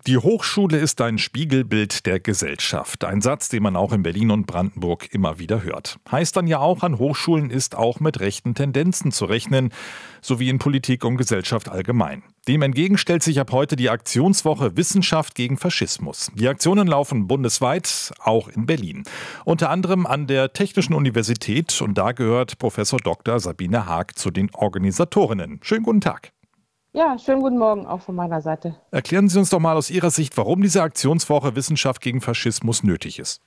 Die Hochschule ist ein Spiegelbild der Gesellschaft. Ein Satz, den man auch in Berlin und Brandenburg immer wieder hört. Heißt dann ja auch, an Hochschulen ist auch mit rechten Tendenzen zu rechnen, sowie in Politik und Gesellschaft allgemein. Dem entgegen stellt sich ab heute die Aktionswoche Wissenschaft gegen Faschismus. Die Aktionen laufen bundesweit, auch in Berlin. Unter anderem an der Technischen Universität, und da gehört Professor Dr. Sabine Haag zu den Organisatorinnen. Schönen guten Tag. Ja, schönen guten Morgen auch von meiner Seite. Erklären Sie uns doch mal aus Ihrer Sicht, warum diese Aktionswoche Wissenschaft gegen Faschismus nötig ist.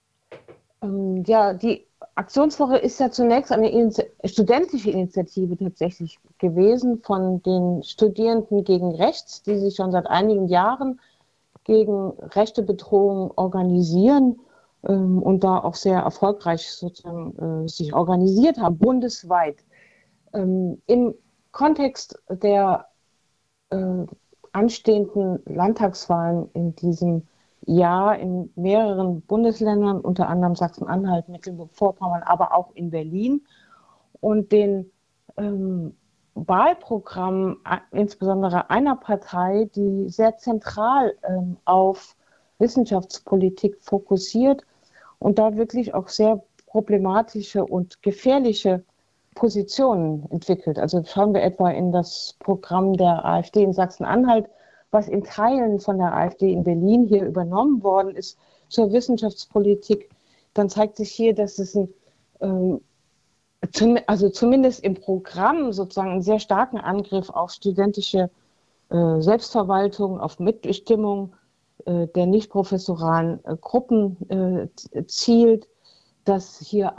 Die Aktionswoche ist ja zunächst eine studentische Initiative tatsächlich gewesen von den Studierenden gegen Rechts, die sich schon seit einigen Jahren gegen rechte Bedrohungen organisieren und da auch sehr erfolgreich sozusagen sich organisiert haben, bundesweit. Im Kontext der anstehenden Landtagswahlen in diesem Jahr in mehreren Bundesländern, unter anderem Sachsen-Anhalt, Mecklenburg-Vorpommern, aber auch in Berlin und den Wahlprogrammen, insbesondere einer Partei, die sehr zentral auf Wissenschaftspolitik fokussiert und da wirklich auch sehr problematische und gefährliche Positionen entwickelt. Also schauen wir etwa in das Programm der AfD in Sachsen-Anhalt, was in Teilen von der AfD in Berlin hier übernommen worden ist zur Wissenschaftspolitik, dann zeigt sich hier, dass es zumindest im Programm sozusagen einen sehr starken Angriff auf studentische Selbstverwaltung, auf Mitbestimmung der nicht professoralen Gruppen zielt, dass hier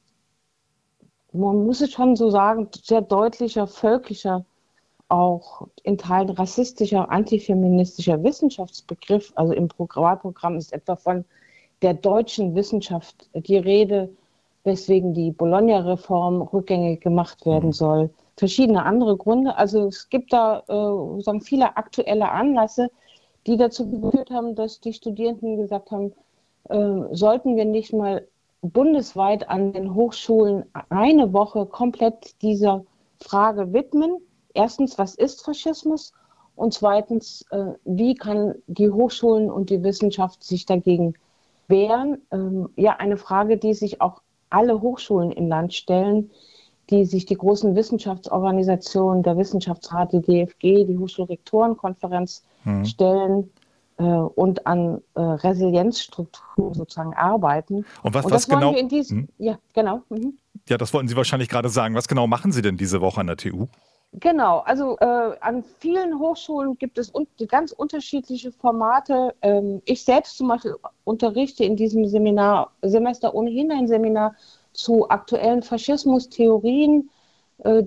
man muss es schon so sagen, sehr deutlicher, völkischer, auch in Teilen rassistischer, antifeministischer Wissenschaftsbegriff, also im Wahlprogramm ist etwa von der deutschen Wissenschaft die Rede, weswegen die Bologna-Reform rückgängig gemacht werden soll. Verschiedene andere Gründe. Also es gibt da sozusagen viele aktuelle Anlässe, die dazu geführt haben, dass die Studierenden gesagt haben, sollten wir nicht mal bundesweit an den Hochschulen eine Woche komplett dieser Frage widmen. Erstens, was ist Faschismus? Und zweitens, wie kann die Hochschulen und die Wissenschaft sich dagegen wehren? Eine Frage, die sich auch alle Hochschulen im Land stellen, die sich die großen Wissenschaftsorganisationen, der Wissenschaftsrat, die DFG, die Hochschulrektorenkonferenz stellen und an Resilienzstrukturen sozusagen arbeiten. Und was genau? Ja, genau. Ja, das wollten Sie wahrscheinlich gerade sagen. Was genau machen Sie denn diese Woche an der TU? Genau, also an vielen Hochschulen gibt es ganz unterschiedliche Formate. Ich selbst zum Beispiel unterrichte in diesem Semester ohnehin ein Seminar zu aktuellen Faschismustheorien. In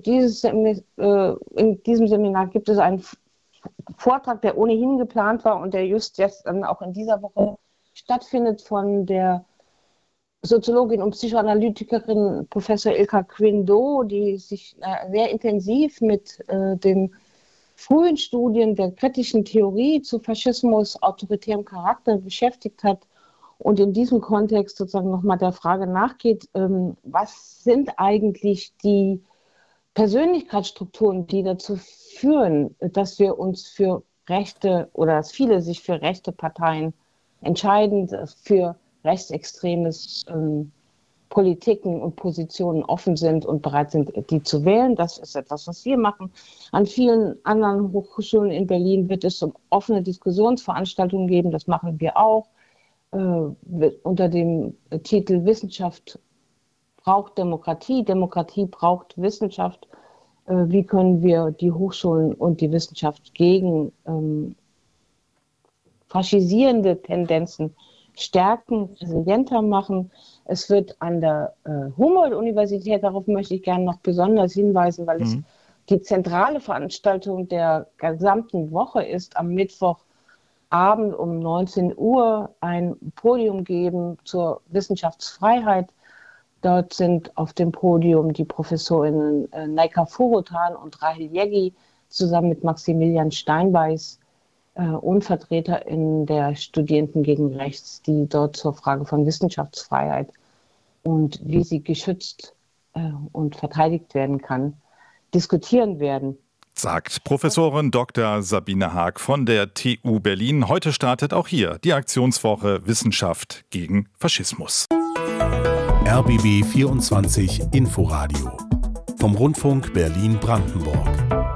diesem Seminar gibt es einen Vortrag, der ohnehin geplant war und der just jetzt dann auch in dieser Woche stattfindet von der Soziologin und Psychoanalytikerin Professor Ilka Quindot, die sich sehr intensiv mit den frühen Studien der kritischen Theorie zu Faschismus, autoritärem Charakter beschäftigt hat und in diesem Kontext sozusagen nochmal der Frage nachgeht, was sind eigentlich die Persönlichkeitsstrukturen, die dazu führen, dass wir uns für rechte oder dass viele sich für rechte Parteien entscheiden, für rechtsextremes Politiken und Positionen offen sind und bereit sind, die zu wählen. Das ist etwas, was wir machen. An vielen anderen Hochschulen in Berlin wird es offene Diskussionsveranstaltungen geben. Das machen wir auch. Unter dem Titel Wissenschaft braucht Demokratie, Demokratie braucht Wissenschaft. Wie können wir die Hochschulen und die Wissenschaft gegen faschisierende Tendenzen stärken, resilienter machen? Es wird an der Humboldt-Universität, darauf möchte ich gerne noch besonders hinweisen, weil es die zentrale Veranstaltung der gesamten Woche ist, am Mittwochabend um 19 Uhr ein Podium geben zur Wissenschaftsfreiheit. Dort sind auf dem Podium die Professorinnen Naika Furutan und Rahel Jeggi zusammen mit Maximilian Steinbeiß und VertreterInnen der Studierenden gegen Rechts, die dort zur Frage von Wissenschaftsfreiheit und wie sie geschützt und verteidigt werden kann, diskutieren werden. sagt Professorin Dr. Sabine Haag von der TU Berlin. Heute startet auch hier die Aktionswoche Wissenschaft gegen Faschismus. RBB 24 Inforadio vom Rundfunk Berlin-Brandenburg.